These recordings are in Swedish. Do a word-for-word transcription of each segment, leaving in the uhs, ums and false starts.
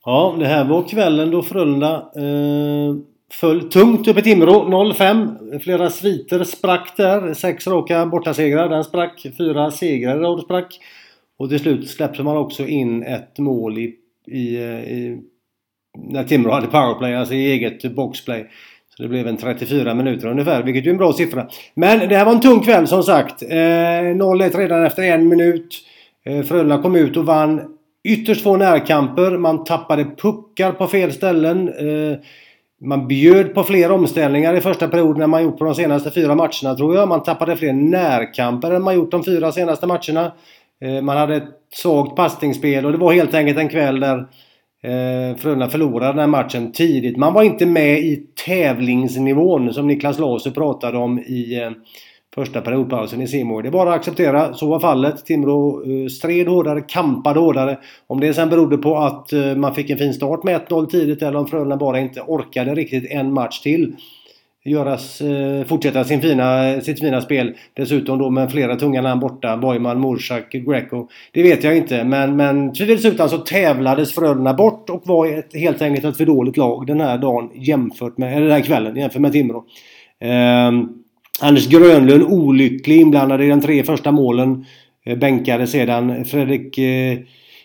Ja, det här var kvällen då Frölunda eh, föll tungt upp i Timrå. noll fem. Flera sviter sprack där. Sex raka bortasegrar. Den sprack. Fyra segrar och sprack. Och till slut släppte man också in ett mål i, i, i när Timrå hade powerplay, alltså i eget boxplay. Så det blev en trettiofyra minuter ungefär, vilket är en bra siffra. Men det här var en tung kväll som sagt. Eh, noll ett redan efter en minut. Eh, Frölunda kom ut och vann ytterst få närkamper. Man tappade puckar på fel ställen. Eh, man bjöd på fler omställningar i första perioden än man gjort på de senaste fyra matcherna, tror jag. Man tappade fler närkamper än man gjort de fyra senaste matcherna. Eh, man hade ett svagt passningsspel och det var helt enkelt en kväll där eh, Frölunda förlorade den här matchen tidigt. Man var inte med i tävlingsnivån som Niklas Laser pratade om i eh, första periodpausen i Simor. Det är bara att acceptera, så var fallet. Timrå uh, stred hårdare, kampade hårdare. Om det sen berodde på att uh, man fick en fin start med ett noll tidigt eller om Frölunda bara inte orkade riktigt en match till göras, uh, fortsätta sin fina, sitt fina spel. Dessutom då med flera tunga namn borta, Boyman, Morsak, Greco. Det vet jag inte, men, men tvivelsutan så tävlades Frölunda bort och var ett, helt enkelt ett för dåligt lag den här dagen jämfört med, eller den här kvällen jämfört med Timrå. Uh, Anders Grönlund olycklig inblandad i de tre första målen. Eh, bänkade sedan Fredrik eh,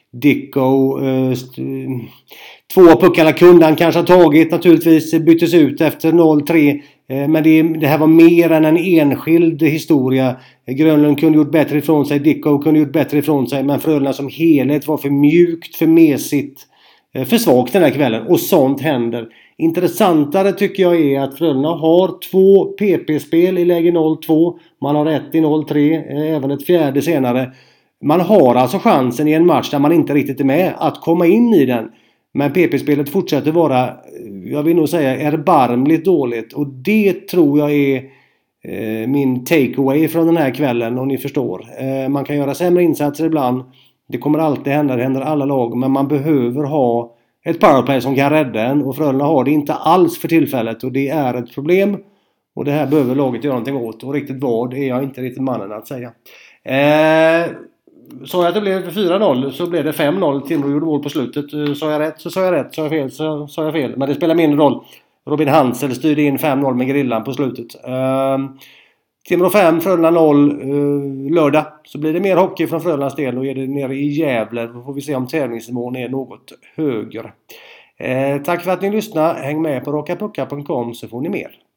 Dicko. Eh, st- två puckarna kunde han kanske ha tagit. Naturligtvis byttes ut efter noll tre. Eh, men det, det här var mer än en enskild historia. Grönlund kunde gjort bättre ifrån sig. Dicko kunde gjort bättre ifrån sig. Men Frölunda som helhet var för mjukt, för mesigt. Eh, för svagt den här kvällen. Och sånt händer. Intressantare tycker jag är att Frölunda har två P P-spel i läge noll två. Man har ett i noll tre, även ett fjärde senare. Man har alltså chansen i en match där man inte riktigt är med att komma in i den. Men P P-spelet fortsätter vara, jag vill nog säga, erbarmligt dåligt. Och det tror jag är eh, min takeaway från den här kvällen, om ni förstår. Eh, man kan göra sämre insatser ibland. Det kommer alltid hända, det händer alla lag. Men man behöver ha ett powerplay som kan rädda en, och Frölunda har det inte alls för tillfället och det är ett problem och det här behöver laget göra någonting åt, och riktigt vad är jag inte riktigt mannen att säga. Eh, så att det blev fyra noll så blev det fem noll. Timrå gjorde mål på slutet. Sa jag rätt så sa jag rätt, sa jag fel så sa jag fel, men det spelar mindre roll. Robin Hansel styrde in fem noll med grillan på slutet. Eh, Timrå fem, Frölunda noll eh, lördag. Så blir det mer hockey från Frölundas del och är det nere i Gävle. Då får vi se om tävlingsnivån är något högre. Eh, tack för att ni lyssnade. Häng med på rockapucka punkt com så får ni mer.